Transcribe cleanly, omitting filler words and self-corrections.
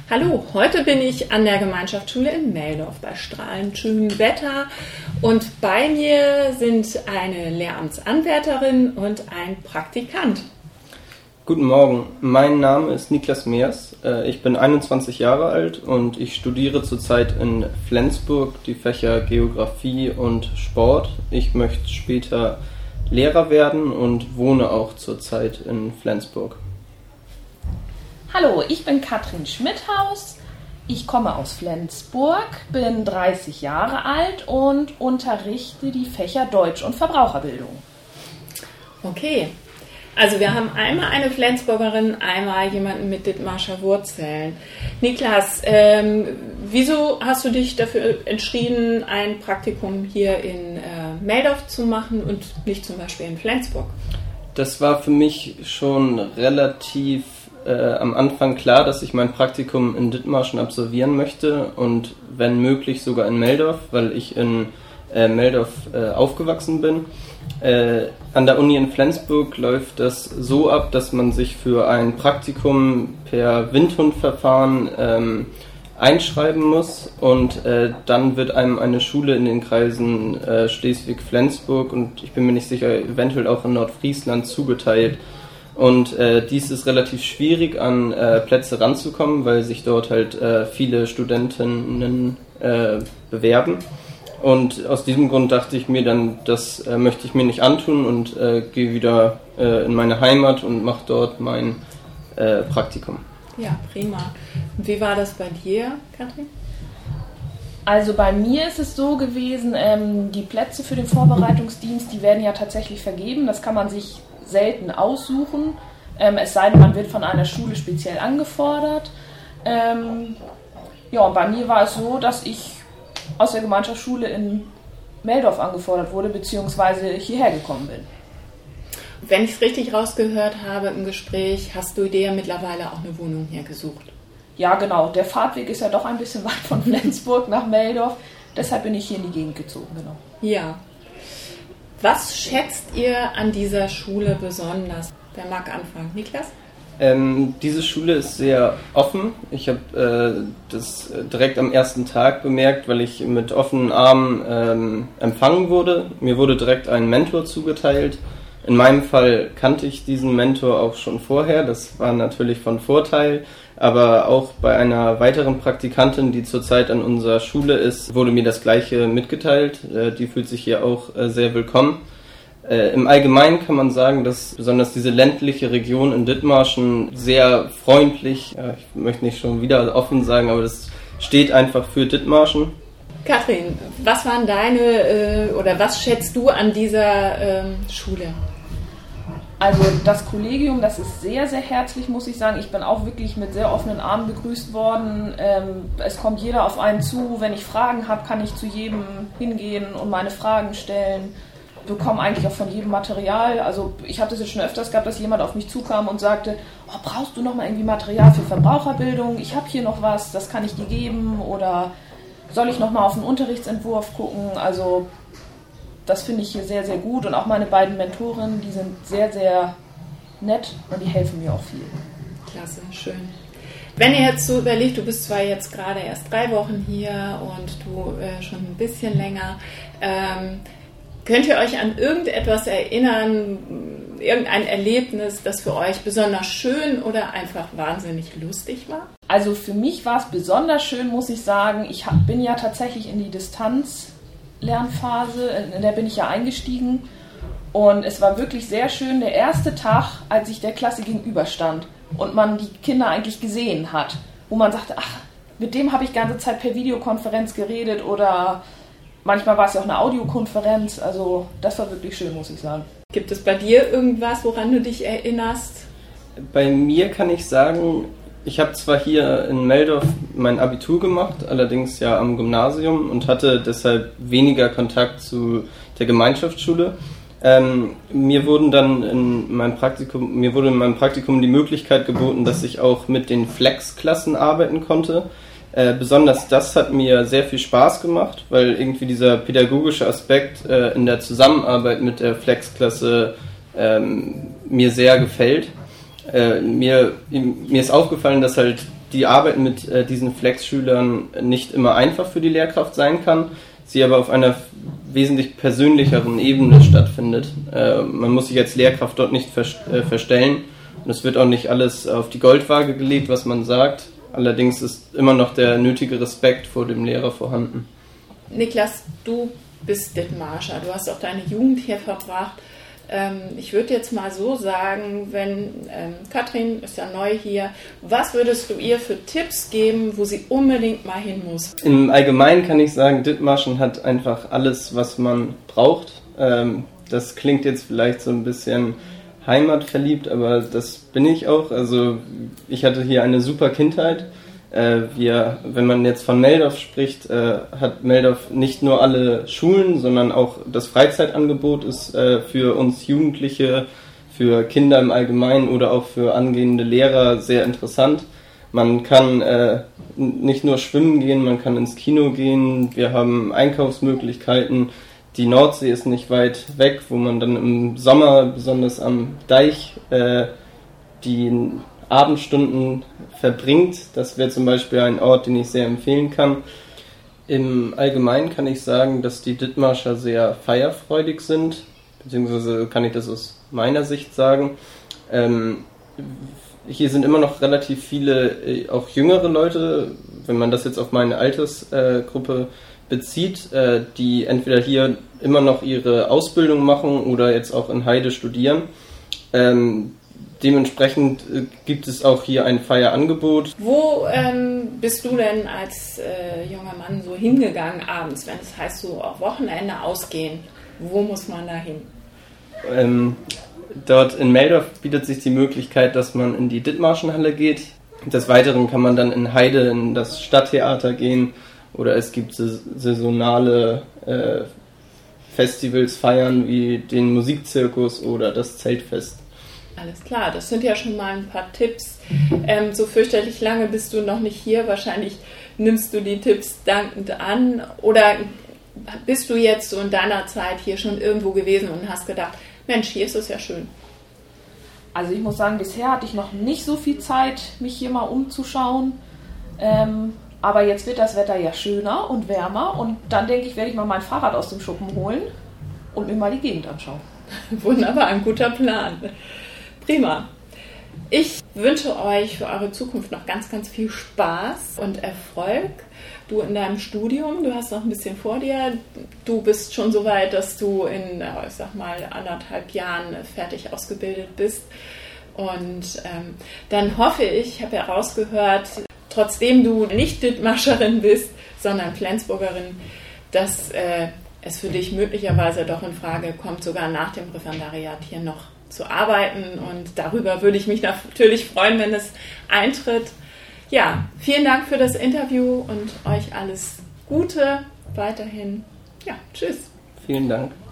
Hallo, heute bin ich an der Gemeinschaftsschule in Meldorf bei strahlend schönem Wetter und bei mir sind eine Lehramtsanwärterin und ein Praktikant. Guten Morgen, mein Name ist Niklas Meers, ich bin 21 Jahre alt und ich studiere zurzeit in Flensburg die Fächer Geografie und Sport. Ich möchte später Lehrer werden und wohne auch zurzeit in Flensburg. Hallo, ich bin Katrin Schmidthaus, ich komme aus Flensburg, bin 30 Jahre alt und unterrichte die Fächer Deutsch und Verbraucherbildung. Okay, also wir haben einmal eine Flensburgerin, einmal jemanden mit Dithmarscher Wurzeln. Niklas, wieso hast du dich dafür entschieden, ein Praktikum hier in Meldorf zu machen und nicht zum Beispiel in Flensburg? Das war für mich schon relativ am Anfang klar, dass ich mein Praktikum in Dithmarschen absolvieren möchte und wenn möglich sogar in Meldorf, weil ich in Meldorf aufgewachsen bin. An der Uni in Flensburg läuft das so ab, dass man sich für ein Praktikum per Windhundverfahren einschreiben muss und dann wird einem eine Schule in den Kreisen Schleswig-Flensburg und ich bin mir nicht sicher, eventuell auch in Nordfriesland zugeteilt. Und dies ist relativ schwierig, an Plätze ranzukommen, weil sich dort halt viele Studentinnen bewerben. Und aus diesem Grund dachte ich mir dann, das möchte ich mir nicht antun und gehe wieder in meine Heimat und mache dort mein Praktikum. Ja, prima. Und wie war das bei dir, Katrin? Also bei mir ist es so gewesen, die Plätze für den Vorbereitungsdienst, die werden ja tatsächlich vergeben. Das kann man sich selten aussuchen, es sei denn, man wird von einer Schule speziell angefordert. Ja, und bei mir war es so, dass ich aus der Gemeinschaftsschule in Meldorf angefordert wurde, beziehungsweise hierher gekommen bin. Wenn ich es richtig rausgehört habe im Gespräch, hast du dir mittlerweile auch eine Wohnung hier gesucht? Ja, genau. Der Fahrtweg ist ja doch ein bisschen weit von Flensburg nach Meldorf. Deshalb bin ich hier in die Gegend gezogen, genau. Ja. Was schätzt ihr an dieser Schule besonders? Wer mag anfangen? Niklas? Diese Schule ist sehr offen. Ich habe das direkt am ersten Tag bemerkt, weil ich mit offenen Armen empfangen wurde. Mir wurde direkt ein Mentor zugeteilt. In meinem Fall kannte ich diesen Mentor auch schon vorher. Das war natürlich von Vorteil. Aber auch bei einer weiteren Praktikantin, die zurzeit an unserer Schule ist, wurde mir das Gleiche mitgeteilt. Die fühlt sich hier auch sehr willkommen. Im Allgemeinen kann man sagen, dass besonders diese ländliche Region in Dithmarschen sehr freundlich, ich möchte nicht schon wieder offen sagen, aber das steht einfach für Dithmarschen. Katrin, was waren deine oder was schätzt du an dieser Schule? Also das Kollegium, das ist sehr, sehr herzlich, muss ich sagen. Ich bin auch wirklich mit sehr offenen Armen begrüßt worden. Es kommt jeder auf einen zu. Wenn ich Fragen habe, kann ich zu jedem hingehen und meine Fragen stellen. Bekomme eigentlich auch von jedem Material. Also ich habe das jetzt schon öfters gehabt, dass jemand auf mich zukam und sagte, oh, brauchst du noch mal irgendwie Material für Verbraucherbildung? Ich habe hier noch was, das kann ich dir geben. Oder soll ich noch mal auf den Unterrichtsentwurf gucken? Also das finde ich hier sehr, sehr gut. Und auch meine beiden Mentorinnen, die sind sehr, sehr nett und die helfen mir auch viel. Klasse, schön. Wenn ihr jetzt so überlegt, du bist zwar jetzt gerade erst 3 Wochen hier und du schon ein bisschen länger, könnt ihr euch an irgendetwas erinnern, irgendein Erlebnis, das für euch besonders schön oder einfach wahnsinnig lustig war? Also für mich war es besonders schön, muss ich sagen. Ich bin ja tatsächlich in die Distanzlernphase, in der bin ich ja eingestiegen. Und es war wirklich sehr schön, der erste Tag, als ich der Klasse gegenüberstand und man die Kinder eigentlich gesehen hat, wo man sagte, ach, mit dem habe ich die ganze Zeit per Videokonferenz geredet oder manchmal war es ja auch eine Audiokonferenz, also das war wirklich schön, muss ich sagen. Gibt es bei dir irgendwas, woran du dich erinnerst? Bei mir kann ich sagen, ich habe zwar hier in Meldorf mein Abitur gemacht, allerdings ja am Gymnasium und hatte deshalb weniger Kontakt zu der Gemeinschaftsschule. Mir wurde in meinem Praktikum die Möglichkeit geboten, dass ich auch mit den Flex-Klassen arbeiten konnte. Besonders das hat mir sehr viel Spaß gemacht, weil irgendwie dieser pädagogische Aspekt in der Zusammenarbeit mit der Flex-Klasse mir sehr gefällt. Mir ist aufgefallen, dass halt die Arbeit mit diesen Flex-Schülern nicht immer einfach für die Lehrkraft sein kann, sie aber auf einer wesentlich persönlicheren Ebene stattfindet. Man muss sich als Lehrkraft dort nicht verstellen und es wird auch nicht alles auf die Goldwaage gelegt, was man sagt. Allerdings ist immer noch der nötige Respekt vor dem Lehrer vorhanden. Niklas, du bist Dithmarscher, du hast auch deine Jugend hier verbracht. Ich würde jetzt mal so sagen, wenn Katrin ist ja neu hier, was würdest du ihr für Tipps geben, wo sie unbedingt mal hin muss? Im Allgemeinen kann ich sagen, Dithmarschen hat einfach alles, was man braucht. Das klingt jetzt vielleicht so ein bisschen heimatverliebt, aber das bin ich auch. Also ich hatte hier eine super Kindheit. Wenn man jetzt von Meldorf spricht, hat Meldorf nicht nur alle Schulen, sondern auch das Freizeitangebot ist für uns Jugendliche, für Kinder im Allgemeinen oder auch für angehende Lehrer sehr interessant. Man kann nicht nur schwimmen gehen, man kann ins Kino gehen, wir haben Einkaufsmöglichkeiten, die Nordsee ist nicht weit weg, wo man dann im Sommer besonders am Deich die Abendstunden verbringt. Das wäre zum Beispiel ein Ort, den ich sehr empfehlen kann. Im Allgemeinen kann ich sagen, dass die Dithmarscher sehr feierfreudig sind, beziehungsweise kann ich das aus meiner Sicht sagen. Hier sind immer noch relativ viele, auch jüngere Leute, wenn man das jetzt auf meine Altersgruppe bezieht, die entweder hier immer noch ihre Ausbildung machen oder jetzt auch in Heide studieren. Dementsprechend gibt es auch hier ein Feierangebot. Wo bist du denn als junger Mann so hingegangen abends, wenn es heißt, so auf Wochenende ausgehen? Wo muss man da hin? Dort in Meldorf bietet sich die Möglichkeit, dass man in die Dithmarschenhalle geht. Des Weiteren kann man dann in Heide in das Stadttheater gehen oder es gibt saisonale Festivals feiern wie den Musikzirkus oder das Zeltfest. Alles klar, das sind ja schon mal ein paar Tipps. So fürchterlich lange bist du noch nicht hier. Wahrscheinlich nimmst du die Tipps dankend an. Oder bist du jetzt so in deiner Zeit hier schon irgendwo gewesen und hast gedacht, Mensch, hier ist es ja schön? Also ich muss sagen, bisher hatte ich noch nicht so viel Zeit, mich hier mal umzuschauen. Aber jetzt wird das Wetter ja schöner und wärmer. Und dann denke ich, werde ich mal mein Fahrrad aus dem Schuppen holen und mir mal die Gegend anschauen. Wunderbar, ein guter Plan. Prima. Ich wünsche euch für eure Zukunft noch ganz, ganz viel Spaß und Erfolg. Du in deinem Studium, du hast noch ein bisschen vor dir. Du bist schon so weit, dass du in, ich sag mal, 1,5 Jahren fertig ausgebildet bist. Und dann hoffe ich habe herausgehört, trotzdem du nicht Dithmarscherin bist, sondern Flensburgerin, dass es für dich möglicherweise doch in Frage kommt, sogar nach dem Referendariat hier noch zu arbeiten, und darüber würde ich mich natürlich freuen, wenn es eintritt. Ja, vielen Dank für das Interview und euch alles Gute weiterhin. Ja, tschüss. Vielen Dank.